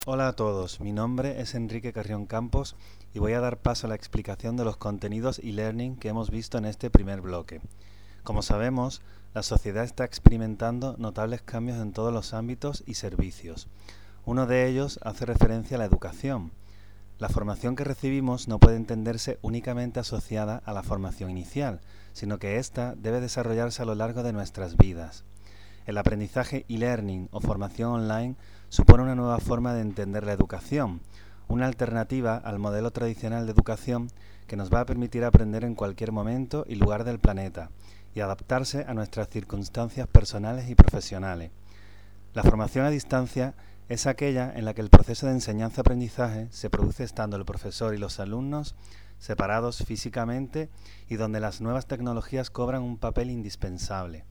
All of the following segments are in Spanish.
Hola a todos, mi nombre es Enrique Carrión Campos y voy a dar paso a la explicación de los contenidos e-learning que hemos visto en este primer bloque. Como sabemos, la sociedad está experimentando notables cambios en todos los ámbitos y servicios. Uno de ellos hace referencia a la educación. La formación que recibimos no puede entenderse únicamente asociada a la formación inicial, sino que ésta debe desarrollarse a lo largo de nuestras vidas. El aprendizaje e-learning o formación online supone una nueva forma de entender la educación, una alternativa al modelo tradicional de educación que nos va a permitir aprender en cualquier momento y lugar del planeta y adaptarse a nuestras circunstancias personales y profesionales. La formación a distancia es aquella en la que el proceso de enseñanza-aprendizaje se produce estando el profesor y los alumnos separados físicamente y donde las nuevas tecnologías cobran un papel indispensable.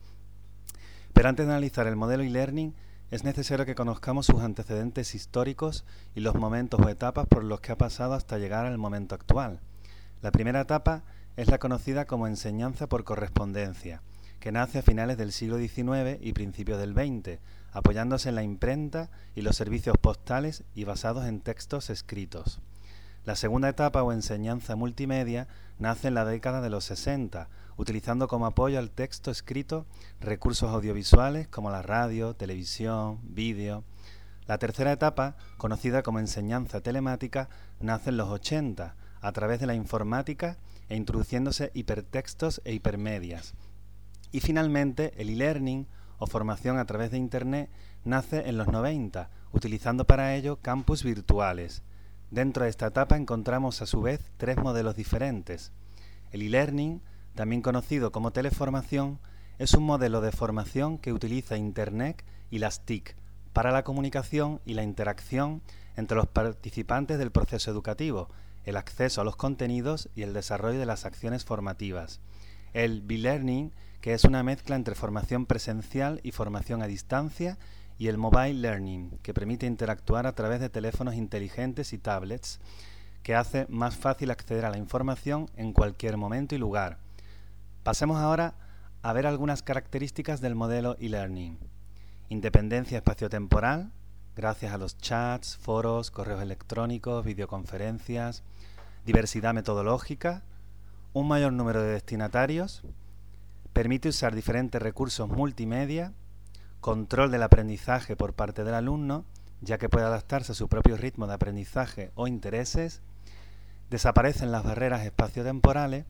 Pero antes de analizar el modelo e-learning, es necesario que conozcamos sus antecedentes históricos y los momentos o etapas por los que ha pasado hasta llegar al momento actual. La primera etapa es la conocida como enseñanza por correspondencia, que nace a finales del siglo XIX y principios del XX, apoyándose en la imprenta y los servicios postales y basados en textos escritos. La segunda etapa o enseñanza multimedia nace en la década de los 60, utilizando como apoyo al texto escrito recursos audiovisuales como la radio, televisión, vídeo. La tercera etapa, conocida como enseñanza telemática, nace en los 80, a través de la informática e introduciéndose hipertextos e hipermedias. Y finalmente, el e-learning o formación a través de Internet nace en los 90, utilizando para ello campus virtuales. Dentro de esta etapa encontramos a su vez tres modelos diferentes. El e-learning, también conocido como teleformación, es un modelo de formación que utiliza Internet y las TIC para la comunicación y la interacción entre los participantes del proceso educativo, el acceso a los contenidos y el desarrollo de las acciones formativas. El B-Learning, que es una mezcla entre formación presencial y formación a distancia, y el Mobile Learning, que permite interactuar a través de teléfonos inteligentes y tablets, que hace más fácil acceder a la información en cualquier momento y lugar. Pasemos ahora a ver algunas características del modelo e-learning. Independencia espaciotemporal, gracias a los chats, foros, correos electrónicos, videoconferencias. Diversidad metodológica, un mayor número de destinatarios. Permite usar diferentes recursos multimedia. Control del aprendizaje por parte del alumno, ya que puede adaptarse a su propio ritmo de aprendizaje o intereses. Desaparecen las barreras espaciotemporales.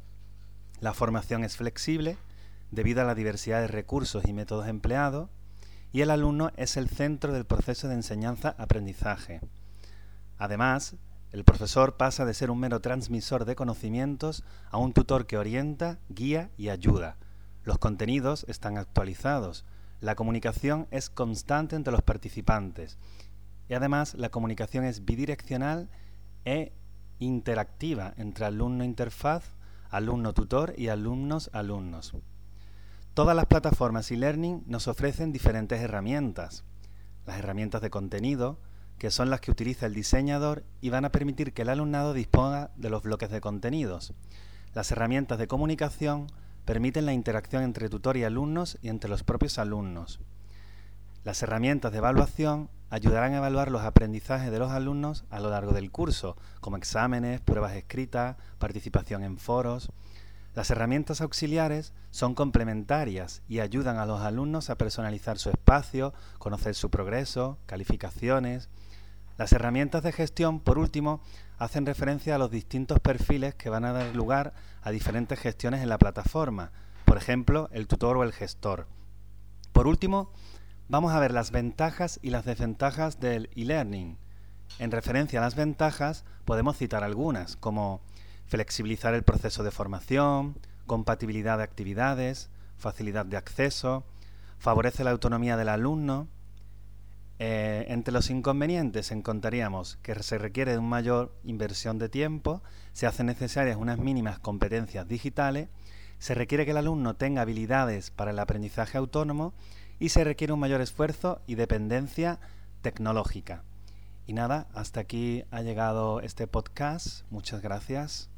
La formación es flexible debido a la diversidad de recursos y métodos empleados. Y el alumno es el centro del proceso de enseñanza-aprendizaje. Además, el profesor pasa de ser un mero transmisor de conocimientos a un tutor que orienta, guía y ayuda. Los contenidos están actualizados. La comunicación es constante entre los participantes y además la comunicación es bidireccional e interactiva entre alumno-interfaz, alumno-tutor y alumnos-alumnos. Todas las plataformas e-learning nos ofrecen diferentes herramientas. Las herramientas de contenido, que son las que utiliza el diseñador y van a permitir que el alumnado disponga de los bloques de contenidos. Las herramientas de comunicación permiten la interacción entre tutor y alumnos y entre los propios alumnos. Las herramientas de evaluación ayudarán a evaluar los aprendizajes de los alumnos a lo largo del curso, como exámenes, pruebas escritas, participación en foros. Las herramientas auxiliares son complementarias y ayudan a los alumnos a personalizar su espacio, conocer su progreso, calificaciones. Las herramientas de gestión, por último, hacen referencia a los distintos perfiles que van a dar lugar a diferentes gestiones en la plataforma, por ejemplo, el tutor o el gestor. Por último, vamos a ver las ventajas y las desventajas del e-learning. En referencia a las ventajas, podemos citar algunas, como flexibilizar el proceso de formación, compatibilidad de actividades, facilidad de acceso, favorece la autonomía del alumno. Entre los inconvenientes encontraríamos que se requiere de una mayor inversión de tiempo, se hacen necesarias unas mínimas competencias digitales, se requiere que el alumno tenga habilidades para el aprendizaje autónomo y se requiere un mayor esfuerzo y dependencia tecnológica. Y nada, hasta aquí ha llegado este podcast. Muchas gracias.